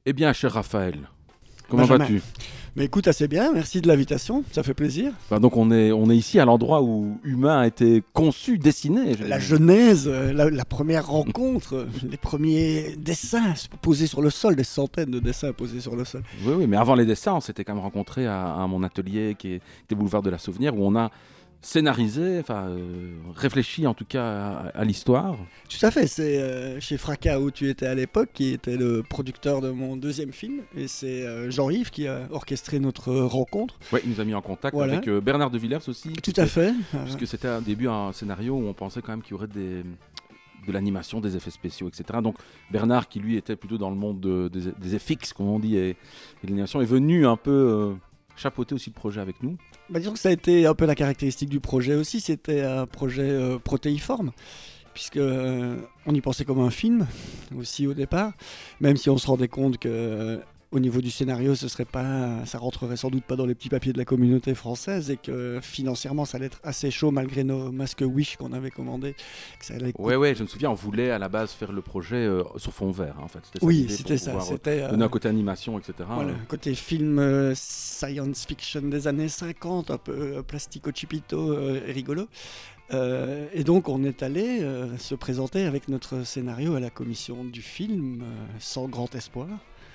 Eh bien, cher Raphaël, comment Benjamin. vas-tu? Mais écoute, assez bien, merci de l'invitation, ça fait plaisir. Donc on est ici à l'endroit où Humain a été conçu, dessiné. La genèse, la première rencontre, les premiers dessins posés sur le sol, des centaines de dessins posés sur le sol. Oui, mais avant les dessins, on s'était quand même rencontrés à mon atelier qui était boulevard de la Souvenir, où on a scénarisé, réfléchi en tout cas à l'histoire. Tout à fait, c'est chez Fracas où tu étais à l'époque, qui était le producteur de mon deuxième film, et c'est Jean-Yves qui a orchestré notre rencontre. Oui, il nous a mis en contact Voilà. avec Bernard de Villers aussi. Tout à fait. Puisque c'était au début un scénario où on pensait quand même qu'il y aurait de l'animation, des effets spéciaux, etc. Donc Bernard, qui lui était plutôt dans le monde des FX, comme on dit, et de l'animation, est venu un peu chapeauter aussi le projet avec nous. Disons que ça a été un peu la caractéristique du projet aussi, c'était un projet protéiforme, puisque on y pensait comme un film aussi au départ, même si on se rendait compte que au niveau du scénario, ça rentrerait sans doute pas dans les petits papiers de la communauté française, et que financièrement ça allait être assez chaud malgré nos masques Wish qu'on avait commandés. Ouais, je me souviens, on voulait à la base faire le projet sur fond vert, en fait. C'était ça. C'était donner un côté animation, etc. Voilà, côté film science fiction des années 50, un peu plastico chipito rigolo. Et donc on est allé se présenter avec notre scénario à la commission du film sans grand espoir.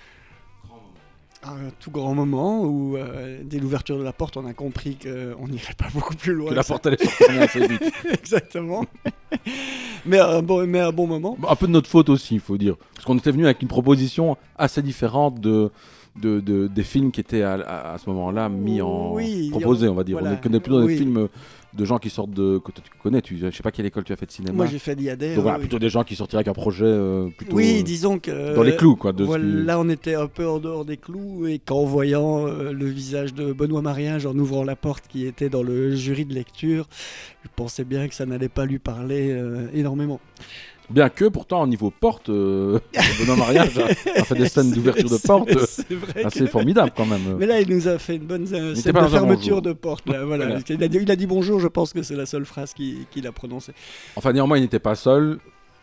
Un tout grand moment où, dès l'ouverture de la porte, on a compris qu'on n'irait pas beaucoup plus loin. Que la porte allait se refermer assez vite. Exactement. mais un bon moment. Un peu de notre faute aussi, il faut dire. Parce qu'on était venu avec une proposition assez différente des films qui étaient à ce moment-là proposés, on va dire. Voilà. On connaît plutôt des films de gens qui sortent que tu connais. Je sais pas quelle école tu as fait de cinéma. Moi j'ai fait l'IAD. Donc voilà, plutôt des gens qui sortiraient avec un projet plutôt disons que dans les clous, quoi. Là on était un peu en dehors des clous, et qu'en voyant le visage de Benoît Mariage en ouvrant la porte, qui était dans le jury de lecture, je pensais bien que ça n'allait pas lui parler énormément. Bien que, pourtant, au niveau porte, Benoît Mariage a fait des scènes d'ouverture de porte assez formidables quand même. Mais là, il nous a fait une bonne scène de fermeture de porte. Là, voilà. Il a dit bonjour, je pense que c'est la seule phrase qu'il a prononcée. Enfin, néanmoins, il n'était pas seul.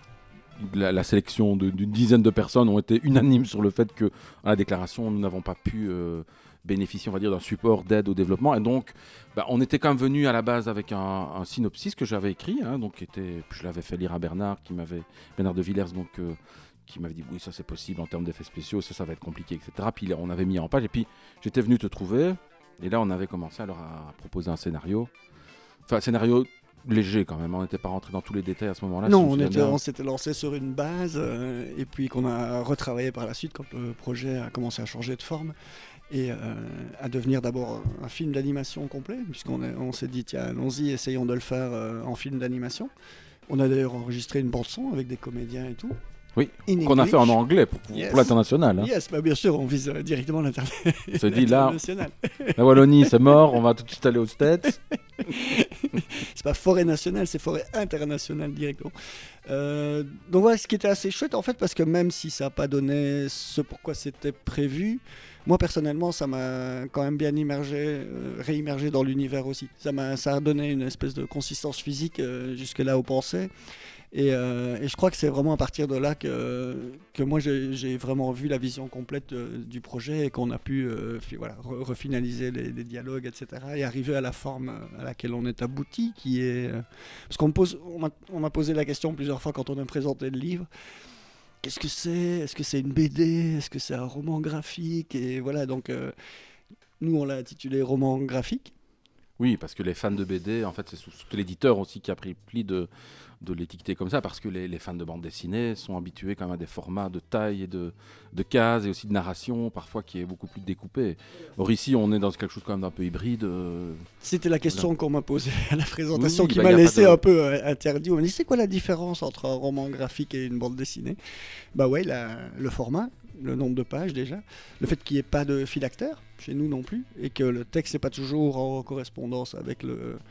La sélection d'une dizaine de personnes ont été unanimes sur le fait que, à la déclaration, nous n'avons pas pu bénéficier, on va dire, d'un support d'aide au développement. Et donc, on était quand même venu à la base avec un synopsis que j'avais écrit, je l'avais fait lire à Bernard de Villers, qui m'avait dit oui, ça c'est possible en termes d'effets spéciaux, ça va être compliqué, etc. Puis on avait mis en page, et puis j'étais venu te trouver, et là on avait commencé alors à proposer un scénario léger quand même, on n'était pas rentré dans tous les détails à ce moment-là. Non, on s'était lancé sur une base, et puis qu'on a retravaillé par la suite quand le projet a commencé à changer de forme et à devenir d'abord un film d'animation complet, puisqu'on s'est dit tiens, allons-y, essayons de le faire en film d'animation. On a d'ailleurs enregistré une bande-son avec des comédiens et tout. Oui, qu'on a fait en anglais pour l'international. Yes, bien sûr, on vise directement l'international. On se dit là, la Wallonie c'est mort, on va tout de suite aller aux States. C'est pas forêt nationale, c'est forêt internationale directement. Donc voilà, ce qui était assez chouette en fait, parce que même si ça n'a pas donné ce pourquoi c'était prévu, moi personnellement ça m'a quand même bien réimmergé dans l'univers aussi. Ça a donné une espèce de consistance physique jusque là où on pensait. Et je crois que c'est vraiment à partir de là que moi j'ai vraiment vu la vision complète du projet, et qu'on a pu refinaliser les dialogues, etc. et arriver à la forme à laquelle on est abouti, qui est... Parce qu'on m'a posé la question plusieurs fois quand on a présenté le livre. Qu'est-ce que c'est ? Est-ce que c'est une BD ? Est-ce que c'est un roman graphique ? Et voilà, donc nous on l'a intitulé roman graphique. Oui, parce que les fans de BD, en fait, c'est surtout l'éditeur aussi qui a pris pli de l'étiqueter comme ça, parce que les fans de bande dessinée sont habitués quand même à des formats de taille et de cases, et aussi de narration, parfois qui est beaucoup plus découpé. Or ici, on est dans quelque chose quand même d'un peu hybride. C'était la question qu'on m'a posée à la présentation, qui m'a laissé un peu interdit. On m'a dit, c'est quoi la différence entre un roman graphique et une bande dessinée ? Le format, le nombre de pages déjà, le fait qu'il n'y ait pas de phylactère chez nous non plus, et que le texte n'est pas toujours en correspondance avec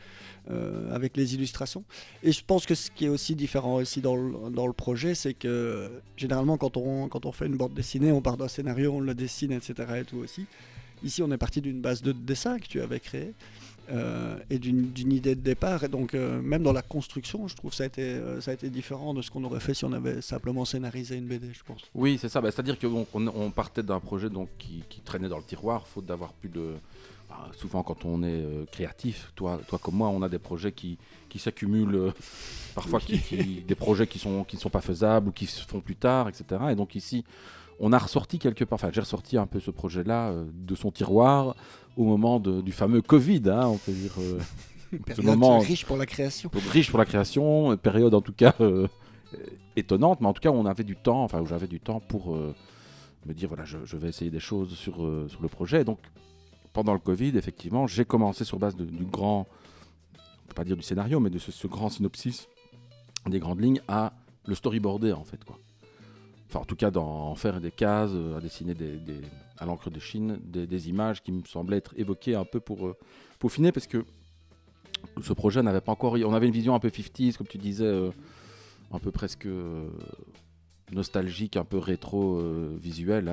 les illustrations. Et je pense que ce qui est aussi différent aussi dans le projet, c'est que généralement quand on fait une bande dessinée, on part d'un scénario, on le dessine, etc. et tout aussi. Ici on est parti d'une base de dessin que tu avais créée, et d'une idée de départ. Et donc, même dans la construction, je trouve que ça a été différent de ce qu'on aurait fait si on avait simplement scénarisé une BD, je pense. Oui, c'est ça. C'est-à-dire qu'on partait d'un projet qui traînait dans le tiroir, faute d'avoir plus de... souvent, quand on est créatif, toi comme moi, on a des projets qui s'accumulent, parfois des projets qui sont pas faisables ou qui se font plus tard, etc. Et donc ici, on a ressorti quelque part, j'ai ressorti un peu ce projet-là de son tiroir au moment du fameux Covid, on peut dire. Ce moment riche pour la création. Riche pour la création, période en tout cas étonnante, mais en tout cas, on avait du temps, où j'avais du temps pour me dire, voilà, je vais essayer des choses sur le projet. Et donc, pendant le Covid, effectivement, j'ai commencé sur base du grand, on peut pas dire du scénario, mais de ce grand synopsis, des grandes lignes, à le storyboarder en fait, quoi. Enfin, en tout cas, en faire des cases, à dessiner à l'encre de Chine, des images qui me semblaient être évoquées un peu pour peaufiner, parce que ce projet n'avait pas encore... On avait une vision un peu 50s, comme tu disais, un peu presque nostalgique, un peu rétro-visuel,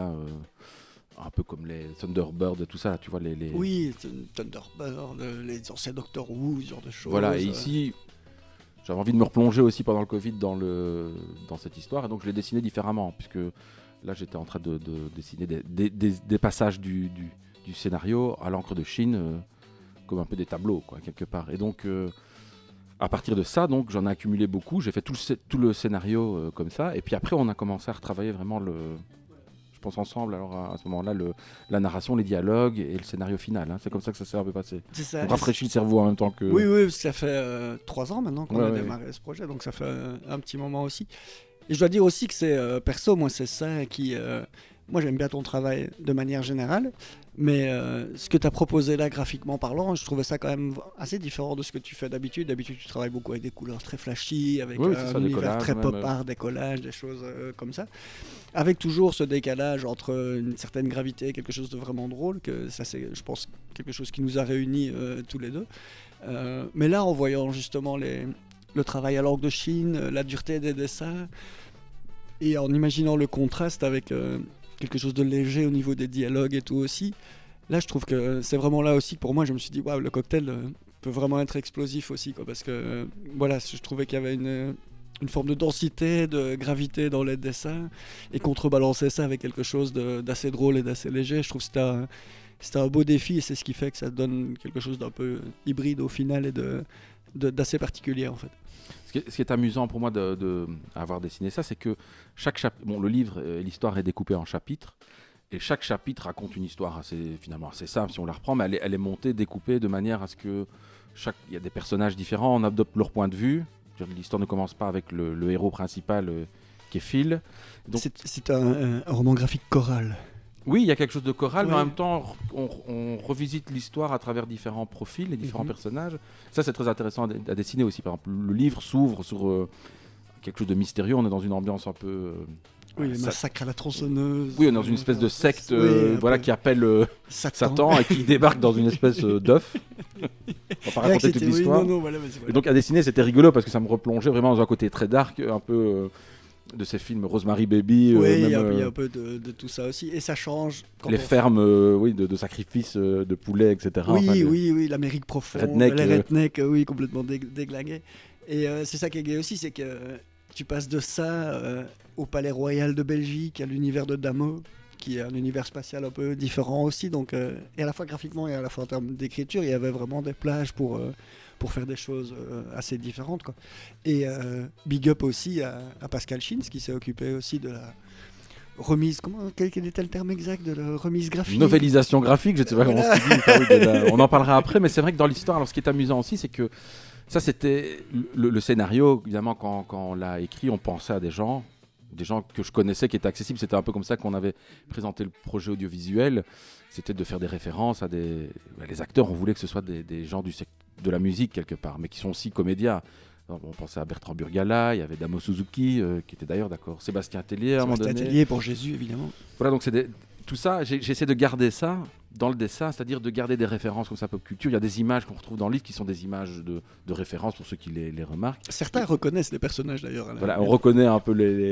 un peu comme les Thunderbird et tout ça, tu vois, Oui, Thunderbird, les anciens Doctor Who, ce genre de choses. Voilà, et ici... J'avais envie de me replonger aussi pendant le Covid dans cette histoire, et donc je l'ai dessiné différemment, puisque là j'étais en train de dessiner des passages du scénario à l'encre de Chine, comme un peu des tableaux, quoi, quelque part. Et donc, à partir de ça, donc, j'en ai accumulé beaucoup, j'ai fait tout le scénario comme ça, et puis après on a commencé à retravailler vraiment je pense ensemble, alors à ce moment-là, la narration, les dialogues et le scénario final. C'est comme ça que ça s'est un peu passé. C'est ça. On rafraîchit le cerveau en même temps que... Oui, parce que ça fait 3 ans maintenant qu'on a démarré ce projet, donc ça fait un petit moment aussi. Et je dois dire aussi que c'est perso, moi c'est ça qui... moi j'aime bien ton travail de manière générale, mais ce que tu as proposé là graphiquement parlant, je trouvais ça quand même assez différent de ce que tu fais d'habitude. D'habitude tu travailles beaucoup avec des couleurs très flashy, avec un univers très pop art, des collages, des choses comme ça. Avec toujours ce décalage entre une certaine gravité et quelque chose de vraiment drôle, que ça c'est, je pense, quelque chose qui nous a réunis tous les deux. Mais là, en voyant justement le travail à l'encre de Chine, la dureté des dessins, et en imaginant le contraste avec quelque chose de léger au niveau des dialogues et tout aussi, là je trouve que c'est vraiment là aussi que pour moi je me suis dit, waouh, le cocktail peut vraiment être explosif aussi, quoi, parce que voilà, je trouvais qu'il y avait une forme de densité, de gravité dans les dessins, et contrebalancer ça avec quelque chose d'assez drôle et d'assez léger. Je trouve que c'était un beau défi, et c'est ce qui fait que ça donne quelque chose d'un peu hybride au final et d'assez particulier en fait. Ce qui est amusant pour moi d'avoir dessiné ça, c'est que le livre, l'histoire est découpée en chapitres, et chaque chapitre raconte une histoire finalement assez simple si on la reprend, mais elle est montée, découpée de manière à ce que il y a des personnages différents, on adopte leur point de vue. L'histoire ne commence pas avec le héros principal qui est Phil. Donc, c'est un roman graphique choral. Oui, il y a quelque chose de choral, mais en même temps, on revisite l'histoire à travers différents profils et différents personnages. Ça, c'est très intéressant à dessiner aussi. Par exemple, le livre s'ouvre sur quelque chose de mystérieux. On est dans une ambiance un peu... le massacre à la tronçonneuse. Oui, on est dans une espèce de secte qui appelle Satan et qui débarque dans une espèce d'œuf. On va pas raconter toute l'histoire. Et donc à dessiner, c'était rigolo parce que ça me replongeait vraiment dans un côté très dark, un peu de ces films Rosemary Baby. Il y a un peu de tout ça aussi. Et ça change. Les fermes de sacrifices de poulets, etc. Oui, l'Amérique profonde, les rednecks, complètement déglingués. Et c'est ça qui est gay aussi, c'est que tu passes de ça au Palais Royal de Belgique, à l'univers de Damo, qui est un univers spatial un peu différent aussi. Donc, et à la fois graphiquement et à la fois en termes d'écriture, il y avait vraiment des plages pour faire des choses assez différentes, quoi. Et big up aussi à Pascal Schins, qui s'est occupé aussi de la remise, quel était le terme exact de la remise graphique ? Novélisation graphique, je ne sais pas comment c'est dit. On en parlera après, mais c'est vrai que dans l'histoire, alors ce qui est amusant aussi, c'est que ça c'était le scénario, évidemment, quand on l'a écrit, on pensait à des gens que je connaissais, qui étaient accessibles. C'était un peu comme ça qu'on avait présenté le projet audiovisuel. C'était de faire des références à les acteurs, on voulait que ce soit des gens de la musique quelque part, mais qui sont aussi comédiens. On pensait à Bertrand Burgala, il y avait Damo Suzuki, qui était d'ailleurs d'accord, Sébastien Tellier à un moment donné. Sébastien Tellier pour Jésus, évidemment. Voilà, donc tout ça, j'essaie de garder ça dans le dessin, c'est-à-dire de garder des références comme ça, pop culture. Il y a des images qu'on retrouve dans le livre qui sont des images de référence pour ceux qui les remarquent. Certains reconnaissent les personnages d'ailleurs. Voilà, on reconnaît un peu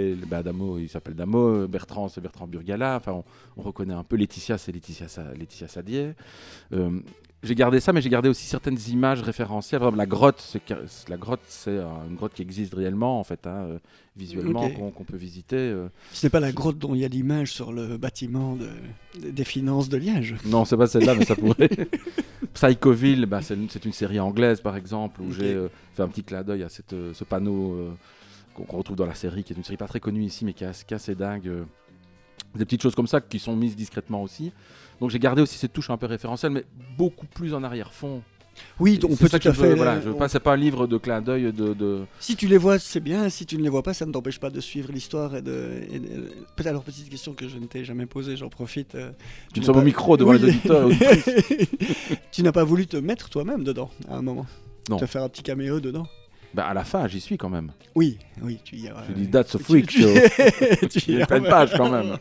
Damo, il s'appelle Damo, Bertrand, c'est Bertrand Burgala. Enfin, on reconnaît un peu Laetitia, c'est Laetitia Sadier. j'ai gardé ça, mais j'ai gardé aussi certaines images référentielles. Par exemple, la grotte, c'est une grotte qui existe réellement, en fait, visuellement, qu'on peut visiter. Ce n'est pas la grotte dont il y a l'image sur le bâtiment des finances de Liège. Non, c'est pas celle-là, mais ça pourrait. Psychoville, c'est une série anglaise, par exemple, où j'ai fait un petit clin d'œil à ce panneau qu'on retrouve dans la série, qui est une série pas très connue ici, mais qui est assez dingue. Des petites choses comme ça qui sont mises discrètement aussi. Donc j'ai gardé aussi cette touche un peu référentielle, mais beaucoup plus en arrière-fond. Oui, on peut tout à fait. Voilà, c'est pas un livre de clin d'œil de. Si tu les vois, c'est bien. Si tu ne les vois pas, ça ne t'empêche pas de suivre l'histoire Peut-être alors petite question que je ne t'ai jamais posée, j'en profite. Nous sommes au micro devant les auditeurs. Tu n'as pas voulu te mettre toi-même dedans à un moment? Non. Te faire un petit caméo dedans? À la fin, j'y suis quand même. Oui, tu y as. Je dis That's a Freak Show. Il y a plein de pages quand même.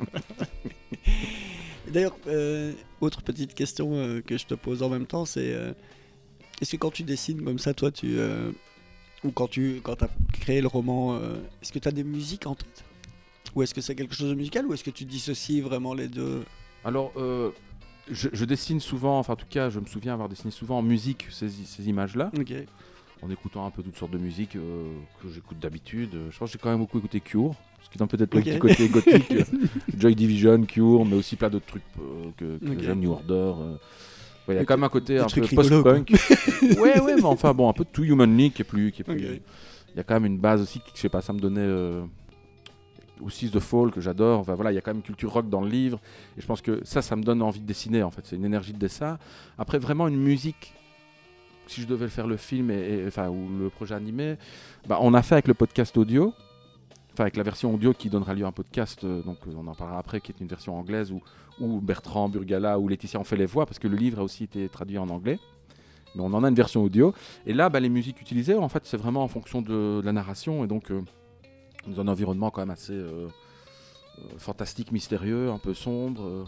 D'ailleurs, autre petite question que je te pose en même temps, c'est est-ce que quand tu dessines comme ça, toi, ou quand tu as créé le roman, est-ce que tu as des musiques en tête? Ou est-ce que c'est quelque chose de musical, ou est-ce que tu dissocies vraiment les deux? Alors, je dessine souvent, enfin en tout cas, je me souviens avoir dessiné souvent en musique ces images-là. Ok. En écoutant un peu toutes sortes de musique que j'écoute d'habitude. Je pense que j'ai quand même beaucoup écouté Cure, ce qui est peut-être le petit côté gothique. Joy Division, Cure, mais aussi plein d'autres trucs que j'aime, New Order. Il y a quand même un côté un peu post-punk. ouais, mais enfin bon, un peu de tout Human League qui est plus. Il y a quand même une base aussi, je sais pas, ça me donnait aussi The Fall que j'adore. Enfin voilà, il y a quand même une culture rock dans le livre. Et je pense que ça me donne envie de dessiner en fait. C'est une énergie de dessin. Après, vraiment une musique. Si je devais faire le film ou le projet animé, on a fait avec le podcast audio, avec la version audio qui donnera lieu à un podcast, donc on en parlera après, qui est une version anglaise où Bertrand Burgala ou Laetitia ont fait les voix, parce que le livre a aussi été traduit en anglais, mais on en a une version audio. Et là, les musiques utilisées, en fait, c'est vraiment en fonction de la narration, et donc dans un environnement quand même assez fantastique, mystérieux, un peu sombre,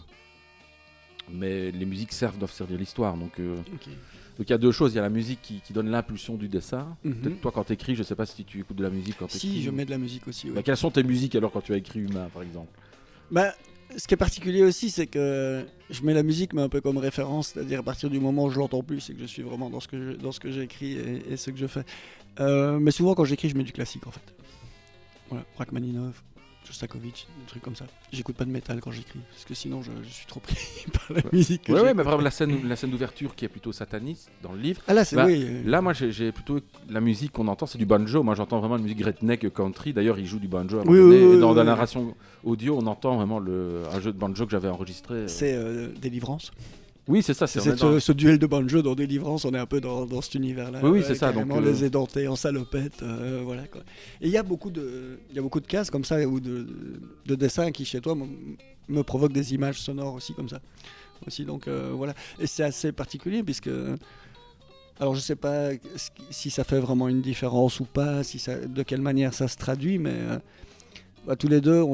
mais les musiques doivent servir l'histoire, donc... Donc il y a deux choses, il y a la musique qui donne l'impulsion du dessin. Peut-être toi quand tu écris, je sais pas si tu écoutes de la musique quand tu écris. Si, je mets de la musique aussi. Ouais. Quelles sont tes musiques alors quand tu as écrit Humain par exemple? Ce qui est particulier aussi, c'est que je mets la musique mais un peu comme référence, c'est-à-dire à partir du moment où je l'entends plus, c'est que je suis vraiment dans ce que j'écris et ce que je fais. Mais souvent quand j'écris, je mets du classique en fait. Voilà, Rachmaninov, Shostakovich, des trucs comme ça. J'écoute pas de métal quand j'écris, parce que sinon je suis trop pris par la musique. Mais par exemple la scène d'ouverture qui est plutôt sataniste dans le livre. Ah là, c'est Là, moi, j'ai plutôt la musique qu'on entend, c'est du banjo. Moi, j'entends vraiment une musique redneck country. D'ailleurs, il joue du banjo à un moment donné. Et dans la narration audio, on entend vraiment un jeu de banjo que j'avais enregistré. C'est Délivrance. Oui, c'est ça. C'est ce duel de banjo dans Délivrance, on est un peu dans cet univers-là. Oui, c'est ça. Donc, les édentés en salopette, voilà quoi. Et il y a beaucoup de cases comme ça, ou de dessins qui, chez toi, me provoquent des images sonores aussi comme ça. Aussi, donc voilà. Et c'est assez particulier, puisque... Alors je sais pas si ça fait vraiment une différence ou pas, de quelle manière ça se traduit, mais tous les deux,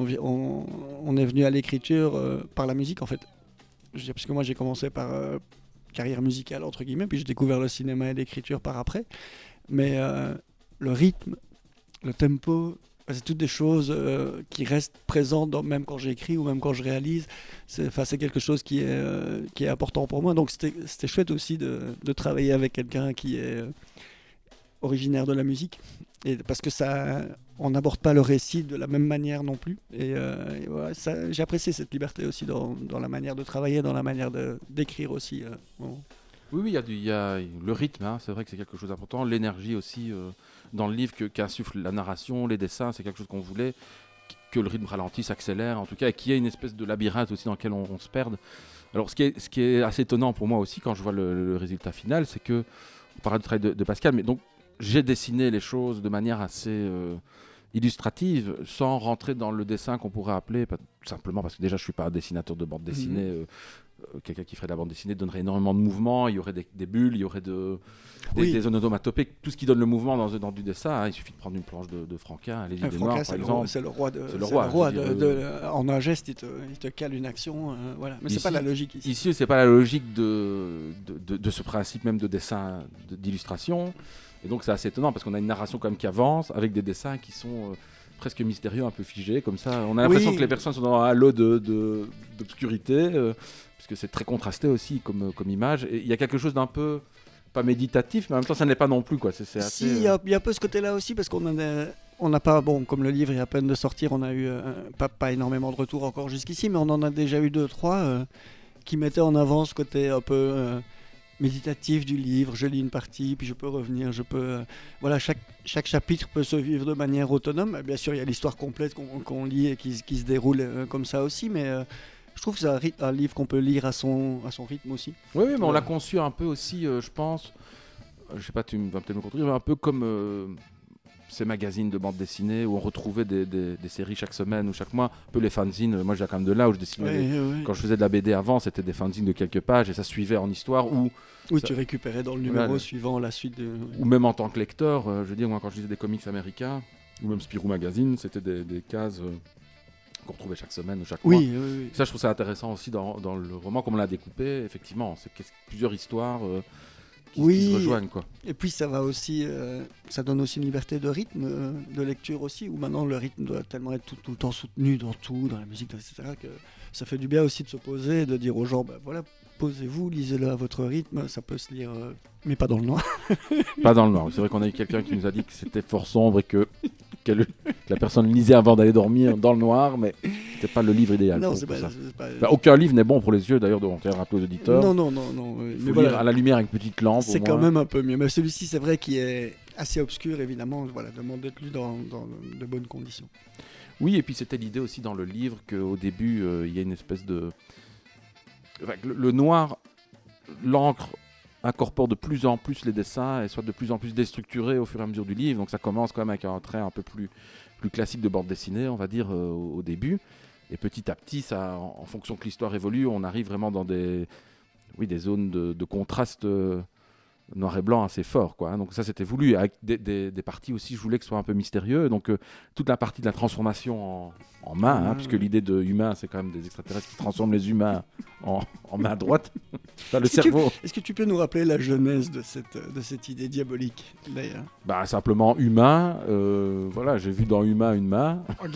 on est venus à l'écriture par la musique en fait. Parce que moi j'ai commencé par carrière musicale entre guillemets, puis j'ai découvert le cinéma et l'écriture par après. Mais le rythme, le tempo, c'est toutes des choses qui restent présentes même quand j'écris ou même quand je réalise. C'est quelque chose qui est important pour moi. Donc c'était chouette aussi de travailler avec quelqu'un qui est originaire de la musique. Et parce que on n'aborde pas le récit de la même manière non plus. Et voilà, j'ai apprécié cette liberté aussi dans la manière de travailler, dans la manière d'écrire aussi. Bon. Oui, il y a le rythme, c'est vrai que c'est quelque chose d'important. L'énergie aussi dans le livre qu'insuffle la narration, les dessins, c'est quelque chose qu'on voulait, que le rythme ralentisse, s'accélère en tout cas, et qu'il y ait une espèce de labyrinthe aussi dans lequel on se perde. Alors ce qui est assez étonnant pour moi aussi quand je vois le résultat final, c'est que, on parlait du travail de Pascal, mais donc j'ai dessiné les choses de manière assez illustrative, sans rentrer dans le dessin qu'on pourrait appeler, tout simplement parce que déjà je ne suis pas un dessinateur de bande dessinée. Quelqu'un qui ferait de la bande dessinée donnerait énormément de mouvements, il y aurait des bulles, il y aurait des onomatopées, tout ce qui donne le mouvement dans du dessin. Il suffit de prendre une planche de Franquin, Les Idées Noires par exemple. C'est le roi en un geste, il te cale une action. Voilà. Mais c'est pas la logique ici. Ici, c'est pas la logique de ce principe même de dessin, d'illustration. Et donc c'est assez étonnant parce qu'on a une narration quand même qui avance avec des dessins qui sont presque mystérieux, un peu figé, comme ça. On a l'impression que les personnes sont dans un halo d'obscurité, puisque c'est très contrasté aussi comme image. Et il y a quelque chose d'un peu, pas méditatif, mais en même temps, ça ne l'est pas non plus, quoi. C'est assez, il y a un peu ce côté-là aussi, parce qu'on n'a pas, bon, comme le livre est à peine de sortir, on a eu pas énormément de retours encore jusqu'ici, mais on en a déjà eu 2-3 qui mettaient en avant ce côté un peu méditatif du livre. Je lis une partie, puis je peux revenir, voilà, chaque chapitre peut se vivre de manière autonome. Bien sûr, il y a l'histoire complète qu'on lit et qui se déroule comme ça aussi, mais je trouve que c'est un livre qu'on peut lire à son rythme aussi. Oui, mais on l'a conçu un peu aussi, je pense, je sais pas, tu vas peut-être me contredire, un peu comme ces magazines de bande dessinée où on retrouvait des séries chaque semaine ou chaque mois, un peu les fanzines. Moi, j'ai quand même de là où je dessinais. Quand je faisais de la BD avant, c'était des fanzines de quelques pages et ça suivait en histoire. Oui, tu récupérais dans le numéro suivant la suite de... Ou même en tant que lecteur, je veux dire, moi, quand je lisais des comics américains, ou même Spirou Magazine, c'était des cases qu'on retrouvait chaque semaine ou chaque mois. Oui. Ça, je trouve ça intéressant aussi dans le roman, comme on l'a découpé, effectivement. C'est plusieurs histoires qui se rejoignent, quoi. Et puis ça va aussi, ça donne aussi une liberté de rythme, de lecture aussi, où maintenant le rythme doit tellement être tout le temps soutenu dans tout, dans la musique, etc., que ça fait du bien aussi de se poser et de dire aux gens, voilà, posez-vous, lisez-le à votre rythme, ça peut se lire, mais pas dans le noir. Pas dans le noir. C'est vrai qu'on a eu quelqu'un qui nous a dit que c'était fort sombre et que la personne lisait avant d'aller dormir dans le noir, mais c'était pas le livre idéal. Non, c'est pas... aucun livre n'est bon pour les yeux, d'ailleurs, on tient à rappeler aux auditeurs. Non. Mais voilà, à la lumière avec une petite lampe. C'est quand même un peu mieux. Mais celui-ci, c'est vrai qu'il est assez obscur, évidemment. Voilà, demande d'être lu dans de bonnes conditions. Oui, et puis c'était l'idée aussi dans le livre qu'au début, il y a une espèce de... Enfin, le noir, l'encre incorpore de plus en plus les dessins et soit de plus en plus déstructuré au fur et à mesure du livre. Donc ça commence quand même avec un trait un peu plus classique de bande dessinée, on va dire, au début. Et petit à petit, ça, en fonction que l'histoire évolue, on arrive vraiment dans des zones de contraste noir et blanc assez fort, quoi. Donc ça, c'était voulu. Avec des parties aussi, je voulais que ce soit un peu mystérieux. Donc toute la partie de la transformation en main, puisque l'idée de humain, c'est quand même des extraterrestres qui transforment les humains en main droite. Le cerveau. Est-ce que tu peux nous rappeler la genèse de cette idée diabolique, d'ailleurs? Simplement humain. Voilà, j'ai vu dans humain une main. Ok.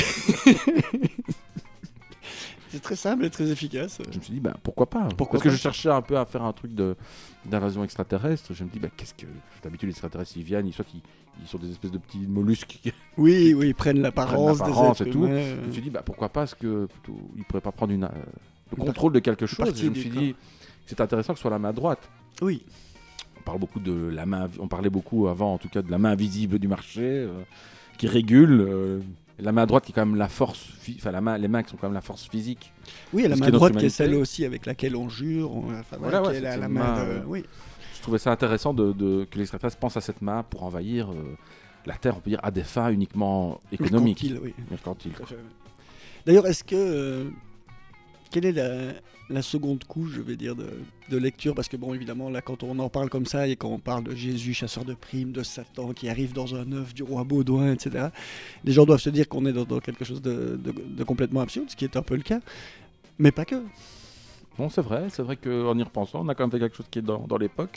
C'est très simple et très efficace. Je me suis dit, pourquoi pas? Parce que je cherchais un peu à faire un truc d'invasion extraterrestre. Je me dis, qu'est-ce que... D'habitude, les extraterrestres, ils viennent, ils sont des espèces de petits mollusques. Oui, ils prennent l'apparence des êtres et tout. humains. Je me suis dit, pourquoi pas? Est-ce qu'ils ne pourraient pas prendre le contrôle de quelque chose? Je me suis dit, c'est intéressant que ce soit la main droite. Oui. On parle beaucoup de la main... On parlait beaucoup avant, en tout cas, de la main invisible du marché, qui régule... La main droite qui est quand même la force, les mains qui sont quand même la force physique. Oui, et la main droite qui est celle aussi avec laquelle on jure. La main. Oui. Je trouvais ça intéressant que les extraterrestres pensent à cette main pour envahir la Terre, on peut dire, à des fins uniquement économiques. Mercantiles. D'ailleurs, est-ce que quelle est la seconde couche, je vais dire, de lecture? Parce que bon, évidemment, là, quand on en parle comme ça, et quand on parle de Jésus, chasseur de primes, de Satan, qui arrive dans un œuf du roi Baudouin, etc., les gens doivent se dire qu'on est dans quelque chose de complètement absurde, ce qui est un peu le cas, mais pas que. Bon, c'est vrai qu'en y repensant, on a quand même fait quelque chose qui est dans l'époque.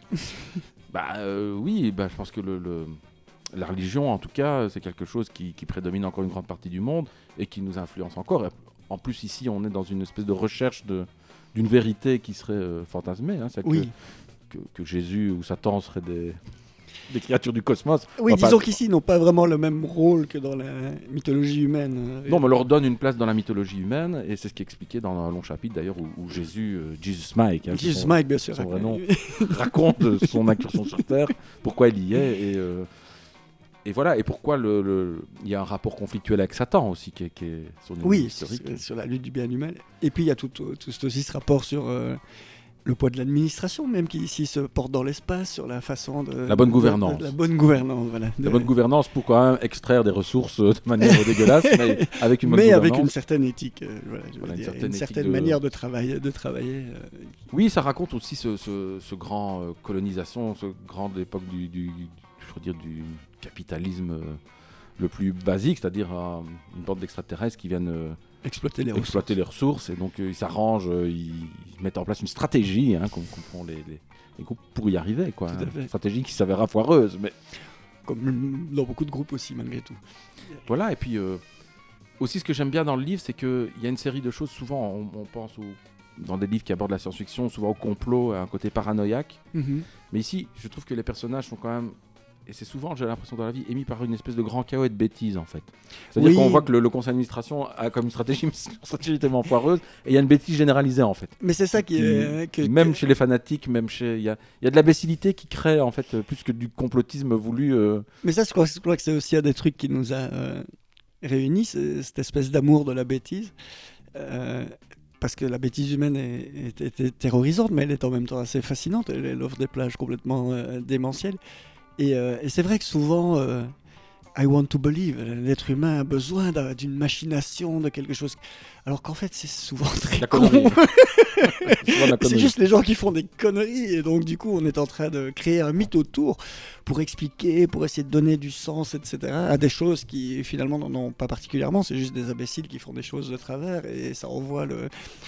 Oui, je pense que la religion, en tout cas, c'est quelque chose qui prédomine encore une grande partie du monde et qui nous influence encore. En plus, ici, on est dans une espèce de recherche d'une vérité qui serait fantasmée. Que Jésus ou Satan seraient des créatures du cosmos. Oui, disons qu'ici, ils n'ont pas vraiment le même rôle que dans la mythologie humaine. Non, mais on leur donne une place dans la mythologie humaine, et c'est ce qui est expliqué dans un long chapitre, d'ailleurs, où Jésus, Jesus Mike, Mike, bien sûr, son vrai nom, raconte son incursion sur Terre, pourquoi il y est, et voilà, et pourquoi il y a un rapport conflictuel avec Satan aussi, qui est son ennemi historique. Sur la lutte du bien et du mal. Et puis il y a tout aussi ce rapport sur le poids de l'administration, même qui ici se porte dans l'espace, sur la façon de... La bonne gouvernance. La bonne gouvernance, voilà. La bonne gouvernance pour quand même extraire des ressources de manière dégueulasse, mais avec une bonne gouvernance. Mais avec une certaine éthique, une certaine manière de travailler. Oui, ça raconte aussi ce grand colonisation, ce grand époque du capitalisme le plus basique, c'est-à-dire une bande d'extraterrestres qui viune exploiter les ressources, et donc ils s'arrangent, ils mettent en place une stratégie, comme font les groupes pour y arriver, quoi. Une stratégie qui s'avérera foireuse, mais comme dans beaucoup de groupes aussi, malgré tout. Voilà, et puis aussi ce que j'aime bien dans le livre, c'est qu'il y a une série de choses, souvent on pense dans des livres qui abordent la science-fiction, souvent au complot, à un côté paranoïaque. Mais ici, je trouve que les personnages sont quand même, et c'est souvent, j'ai l'impression dans la vie, émis par une espèce de grand chaos et de bêtises en fait. C'est-à-dire qu'on voit que le conseil d'administration a comme une stratégie tellement foireuse, et il y a une bêtise généralisée en fait. Mais c'est ça qui est... Même chez les fanatiques, même chez... Il y a de l'imbécilité qui crée en fait, plus que du complotisme voulu. Mais ça, je crois que c'est aussi un des trucs qui nous a réunis, cette espèce d'amour de la bêtise. Parce que la bêtise humaine est terrorisante, mais elle est en même temps assez fascinante. Elle offre des plages complètement démentielles. Et c'est vrai que souvent, I want to believe, l'être humain a besoin d'une machination, de quelque chose. Alors qu'en fait, c'est souvent très con. C'est juste les gens qui font des conneries. Et donc, du coup, on est en train de créer un mythe autour pour expliquer, pour essayer de donner du sens, etc. à des choses qui, finalement, n'en ont pas particulièrement. C'est juste des imbéciles qui font des choses de travers. Et ça envoie le...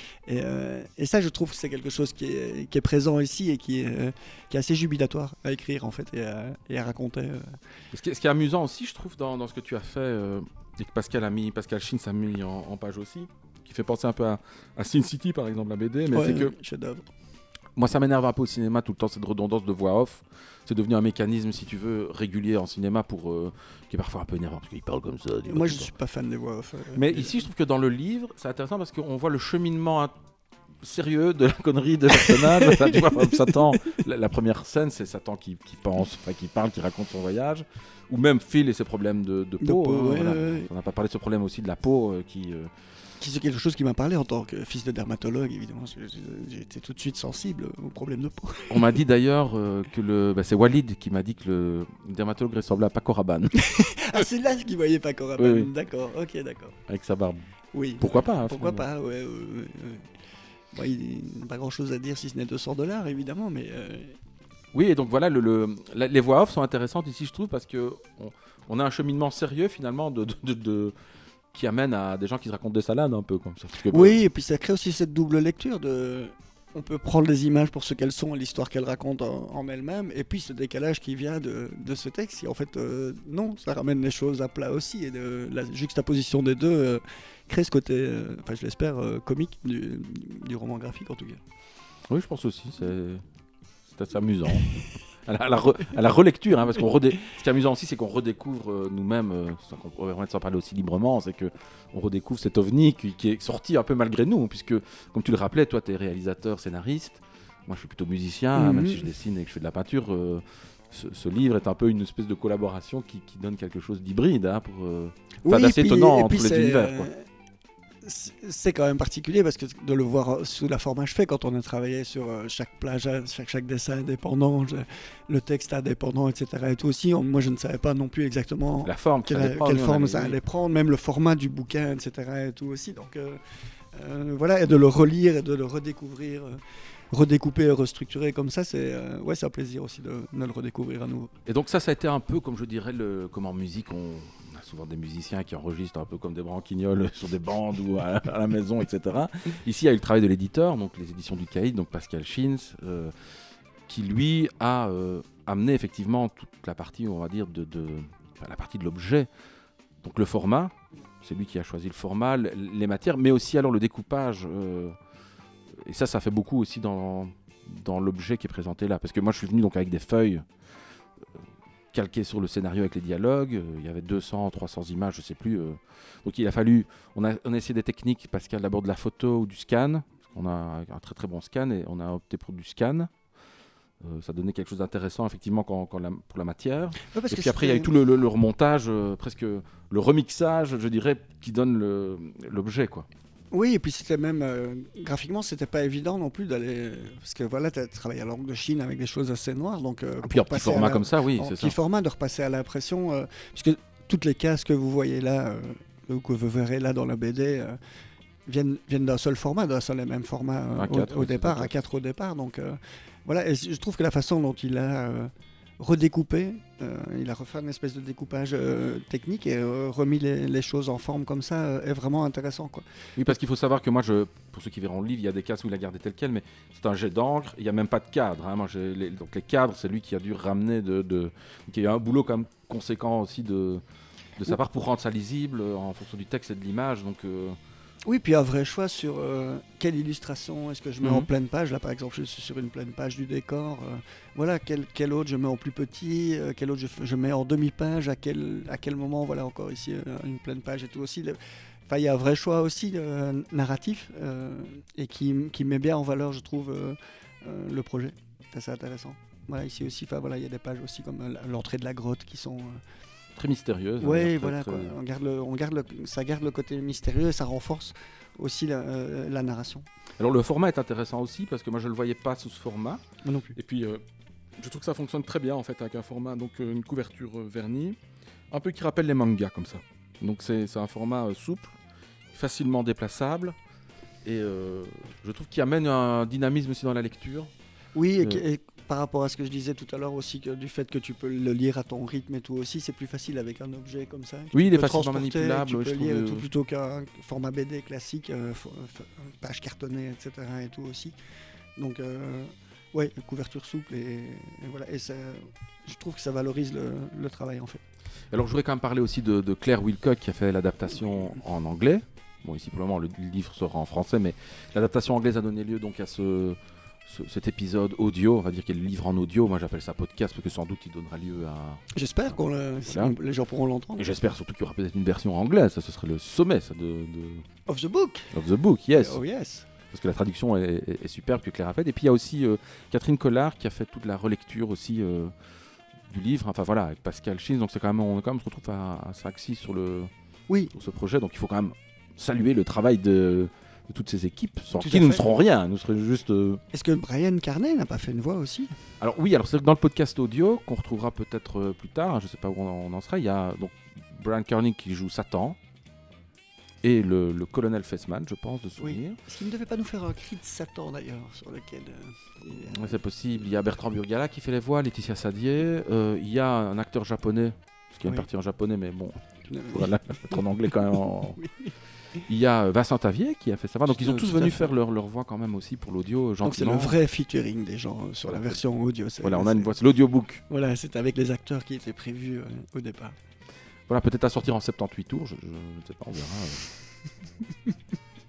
Et ça, je trouve que c'est quelque chose qui est présent ici et qui est assez jubilatoire à écrire, en fait, et à raconter. Ce qui est amusant aussi, je trouve, dans ce que tu as fait, et que Pascal Schins a mis en page aussi, qui fait penser un peu à Sin City, par exemple, la BD, mais c'est que... chef-d'œuvre. Moi, ça m'énerve un peu au cinéma tout le temps, cette redondance de voix off. C'est devenu un mécanisme, si tu veux, régulier en cinéma, qui est parfois un peu énervant, parce qu'il parle comme ça. Moi, je ne suis pas fan des voix off. Mais ici, je trouve que dans le livre, c'est intéressant parce qu'on voit le cheminement sérieux de la connerie de personnage. Enfin, tu vois, par exemple, Satan, la première scène, c'est Satan qui pense, qui parle, qui raconte son voyage. Ou même Phil et ses problèmes de peau. Voilà. On n'a pas parlé de ce problème aussi de la peau qui c'est quelque chose qui m'a parlé en tant que fils de dermatologue, évidemment. J'ai été tout de suite sensible aux problèmes de peau. On m'a dit d'ailleurs que c'est Walid qui m'a dit que le dermatologue ressemblait à Paco Rabanne. Ah, c'est là qu'il voyait Paco Rabanne. Oui. D'accord, ok, d'accord. Avec sa barbe. Oui. Pourquoi pas hein, Pourquoi pas, ouais. Bon, il n'a pas grand-chose à dire si ce n'est $200, évidemment, mais... Oui, et donc voilà, les voix off sont intéressantes ici, je trouve, parce qu'on a un cheminement sérieux, finalement, qui amène à des gens qui se racontent des salades un peu comme ça. Oui, et puis ça crée aussi cette double lecture on peut prendre les images pour ce qu'elles sont et l'histoire qu'elles racontent en elles-mêmes, et puis ce décalage qui vient de ce texte, qui en fait, non, ça ramène les choses à plat aussi, et la juxtaposition des deux crée ce côté, je l'espère, comique du roman graphique en tout cas. Oui, je pense aussi, c'est assez amusant. À la relecture, hein, parce ce qui est amusant aussi, c'est qu'on redécouvre nous-mêmes, on peut permettre de s'en parler aussi librement, c'est qu'on redécouvre cet ovni qui est sorti un peu malgré nous, puisque, comme tu le rappelais, toi, tu es réalisateur, scénariste, moi je suis plutôt musicien, même si je dessine et que je fais de la peinture, ce livre est un peu une espèce de collaboration qui donne quelque chose d'hybride, hein, d'assez étonnant entre les univers. Quoi. C'est quand même particulier parce que de le voir sous la forme achevée, quand on a travaillé sur chaque plage, chaque dessin indépendant, le texte indépendant, etc. et tout aussi, moi je ne savais pas non plus exactement la forme quelle forme ça allait prendre, même le format du bouquin, etc. et tout aussi. Donc voilà, et de le relire et de le redécouvrir, redécouper et restructurer comme ça, c'est un plaisir aussi de le redécouvrir à nouveau. Et donc ça a été un peu, comme je dirais, comme en musique, on a souvent des musiciens qui enregistrent un peu comme des branquignoles sur des bandes ou à la maison, etc. Ici, il y a eu le travail de l'éditeur, donc les éditions du Caïd, donc Pascal Schins, qui lui a amené effectivement toute la partie, on va dire, la partie de l'objet, donc le format. C'est lui qui a choisi le format, les matières, mais aussi alors le découpage. Et ça fait beaucoup aussi dans l'objet qui est présenté là. Parce que moi, je suis venu donc avec des feuilles calquées sur le scénario avec les dialogues. Il y avait 200, 300 images, je ne sais plus. Donc il a fallu... On a essayé des techniques, Pascal, d'abord de la photo ou du scan. On a un très très bon scan et on a opté pour du scan. Ça donnait quelque chose d'intéressant effectivement pour la matière. Ouais, et puis après il y a eu tout le remontage, presque le remixage, je dirais, qui donne l'objet, quoi. Oui, et puis c'était même graphiquement, c'était pas évident non plus d'aller, parce que voilà, tu as travaillé à la langue de Chine avec des choses assez noires, donc puis en petit format comme ça, oui, c'est ça. En petit format, de repasser à l'impression, puisque toutes les cases que vous voyez là, ou que vous verrez là dans la BD, viennent d'un seul format, d'un seul et même format au départ, à 4 au départ, donc voilà. Et je trouve que la façon dont il a redécoupé. Il a refait une espèce de découpage technique et remis les choses en forme comme ça est vraiment intéressant, quoi. Oui, parce qu'il faut savoir que moi, pour ceux qui verront le livre, il y a des cases où il a gardé tel quel, mais c'est un jet d'encre, il n'y a même pas de cadre. Hein. Moi, donc les cadres, c'est lui qui a dû ramener Donc, il y a un boulot quand même conséquent aussi de sa part pour rendre ça lisible en fonction du texte et de l'image. Donc, Oui, puis un vrai choix sur quelle illustration est-ce que je mets en pleine page. Là, par exemple, je suis sur une pleine page du décor. Voilà, quel autre je mets en plus petit, quel autre je mets en demi-page, à quel moment, voilà, encore ici, une pleine page et tout aussi. Enfin, il y a un vrai choix aussi narratif et qui met bien en valeur, je trouve, le projet. C'est assez intéressant. Voilà, ici aussi, voilà, il y a des pages aussi comme l'entrée de la grotte qui sont... très mystérieuse. Oui, voilà, très... ça garde le côté mystérieux et ça renforce aussi la narration. Alors le format est intéressant aussi parce que moi je le voyais pas sous ce format. Moi non plus. Et puis je trouve que ça fonctionne très bien en fait avec un format, donc une couverture vernie, un peu qui rappelle les mangas comme ça. Donc c'est un format souple, facilement déplaçable et je trouve qu'il amène un dynamisme aussi dans la lecture. Oui, et par rapport à ce que je disais tout à l'heure aussi, du fait que tu peux le lire à ton rythme et tout aussi, c'est plus facile avec un objet comme ça. Oui, il est facilement manipulable. Tu peux lire tout plutôt qu'un format BD classique, page cartonnée, etc. et tout aussi. Donc, ouais, couverture souple et voilà. Et je trouve que ça valorise le travail en fait. Alors, je voudrais quand même parler aussi de Claire Wilcock qui a fait l'adaptation en anglais. Bon, ici pour le moment, le livre sera en français, mais l'adaptation anglaise a donné lieu donc à cet épisode audio, on va dire qu'il y a le livre en audio, moi j'appelle ça podcast parce que sans doute il donnera lieu à... J'espère les gens pourront l'entendre. Et j'espère surtout qu'il y aura peut-être une version anglaise, ça ce serait le sommet ça, Of the book. Of the book, yes. Oh yes. Parce que la traduction est superbe que Claire a faite. Et puis il y a aussi Catherine Collard qui a fait toute la relecture aussi du livre, enfin voilà, avec Pascal Schins, donc on se retrouve à 5-6 sur ce projet, donc il faut quand même saluer le travail de toutes ces équipes, sans qui nous ne serons rien, nous serions juste... Est-ce que Brian Carney n'a pas fait une voix aussi ? Alors oui, c'est dans le podcast audio, qu'on retrouvera peut-être plus tard, je ne sais pas où on en sera, il y a donc Brian Carney qui joue Satan, et le colonel Fessman, je pense, de souvenir. Oui. Est-ce qu'il ne devait pas nous faire un cri de Satan d'ailleurs, sur lequel... Ouais, c'est possible, il y a Bertrand Burgala qui fait les voix, Laetitia Sadier, il y a un acteur japonais, parce qu'il y a une partie en japonais, mais bon, il faudra la mettre en anglais quand même. Oui. Il y a Vincent Tavier qui a fait ça. Donc ils sont tous venus faire leur voix quand même aussi pour l'audio. Donc c'est le vrai featuring des gens sur la version audio. Voilà, on a une voix, c'est l'audiobook. Voilà, c'est avec les acteurs qui étaient prévus au départ. Voilà, peut-être à sortir en 78 tours, je ne sais pas, on verra.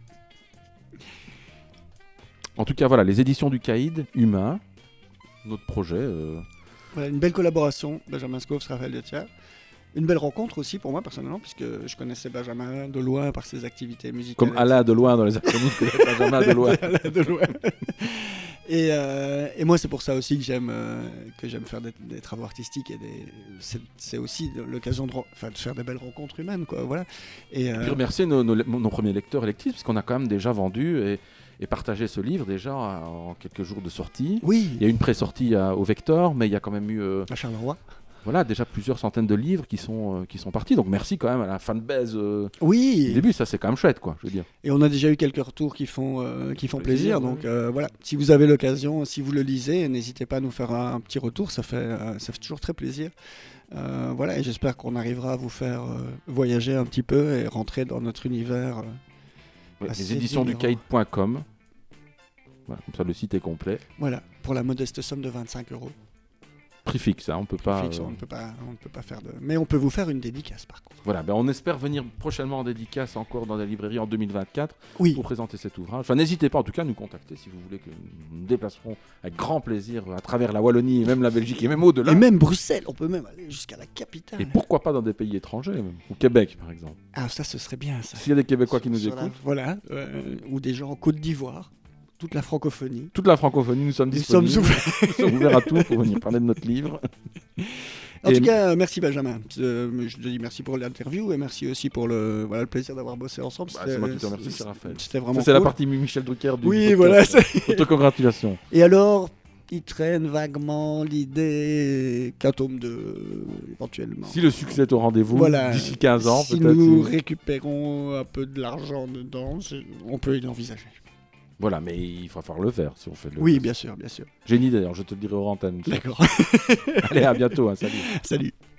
En tout cas, voilà, les éditions du Caïd, Humain, notre projet. Voilà, une belle collaboration, Benjamin Scopes, Raphaël Dethier. Une belle rencontre aussi pour moi personnellement, puisque je connaissais Benjamin de loin par ses activités musicales. Comme Alain de loin dans les activités, Benjamin de loin. De loin. Et moi c'est pour ça aussi que j'aime faire des travaux artistiques et c'est aussi l'occasion de faire des belles rencontres humaines, quoi. Voilà. Et puis remercier nos premiers lecteurs et lectrices, puisqu'on a quand même déjà vendu et partagé ce livre déjà en quelques jours de sortie. Oui. Il y a une pré-sortie au Vector, mais il y a quand même eu à Charleroi. Voilà, déjà plusieurs centaines de livres qui sont partis. Donc merci quand même à la fanbase oui. du début, ça c'est quand même chouette, quoi, je veux dire. Et on a déjà eu quelques retours qui font plaisir. Donc voilà, si vous avez l'occasion, si vous le lisez, n'hésitez pas à nous faire un petit retour, ça fait toujours très plaisir. Voilà, et j'espère qu'on arrivera à vous faire voyager un petit peu et rentrer dans notre univers. Les éditions du Caïd.com. Voilà, comme ça le site est complet. Voilà, pour la modeste somme de 25 €. Prix fixe, hein, on peut pas. On ne peut pas faire de. Mais on peut vous faire une dédicace par contre. Voilà, on espère venir prochainement en dédicace encore dans la librairie en 2024 pour présenter cet ouvrage. Enfin, n'hésitez pas en tout cas à nous contacter si vous voulez que nous nous déplacerons avec grand plaisir à travers la Wallonie et même la Belgique et même au-delà. Et même Bruxelles, on peut même aller jusqu'à la capitale. Et pourquoi pas dans des pays étrangers, même. Au Québec par exemple. Ah, ça ce serait bien ça. S'il y a des Québécois qui nous écoutent. Voilà, ou des gens en Côte d'Ivoire. Toute la francophonie. Toute la francophonie, nous sommes disponibles. Nous sommes ouverts à tout pour venir parler de notre livre. En tout cas, merci Benjamin. Je te dis merci pour l'interview et merci aussi pour le plaisir d'avoir bossé ensemble. C'est moi qui te remercie, c'est Raphaël. C'était vraiment c'est cool. la partie Michel Drucker du podcast. Voilà. Autocongratulations. Et alors, il traîne vaguement l'idée qu'un tome 2, éventuellement. Si le succès est au rendez-vous, d'ici 15 ans, si peut-être. Si nous récupérons un peu de l'argent dedans, on peut l'envisager. Voilà, mais il va falloir le faire si on fait le. Oui, bien sûr, bien sûr. J'ai une idée d'ailleurs, je te le dirai hors antenne. D'accord. Allez, à bientôt, hein, salut. Salut.